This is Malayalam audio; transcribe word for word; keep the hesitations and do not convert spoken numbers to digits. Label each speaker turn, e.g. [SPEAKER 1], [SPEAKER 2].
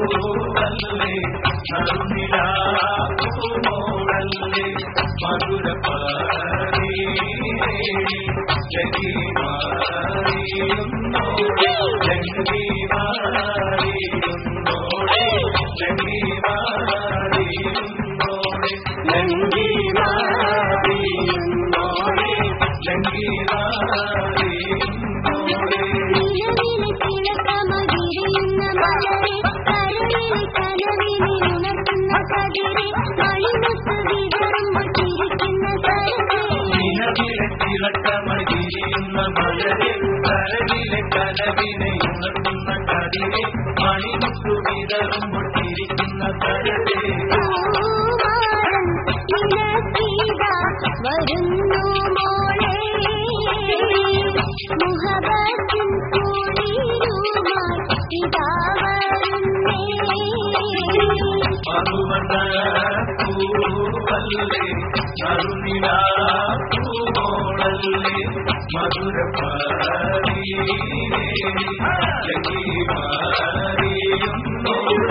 [SPEAKER 1] പൂവല്ലേ നറുനിലാപ്പൂമോളല്ലേ മധുരപ്പാടി ജഗീമാറിയുന്നോളെ ജഗീമാറിയുന്നോളെ ജഗീമാറിയുന്നോളെ ജഗീമാറിയുന്നോളെ ജഗീമാറിയുന്നോളെ തിളക്കമഴിയുന്ന മലരെ കരവിലെ കനവിനെ ഉണർത്തുന്ന കതിരെ മണിമുത്തു വിതറുമ്പോൾ ചിരിക്കുന്ന കരടെ
[SPEAKER 2] വരുന്നു മോളെ മുഹബത്തിൻ കൂടിയുമായി ഇതാ വരുന്നേ
[SPEAKER 1] മധുവന പൂവല്ലേ നറുനിലാപ്പൂമോളല്ലേ മധുരപ്പാടി ജഗീമാറിയുന്നോളെ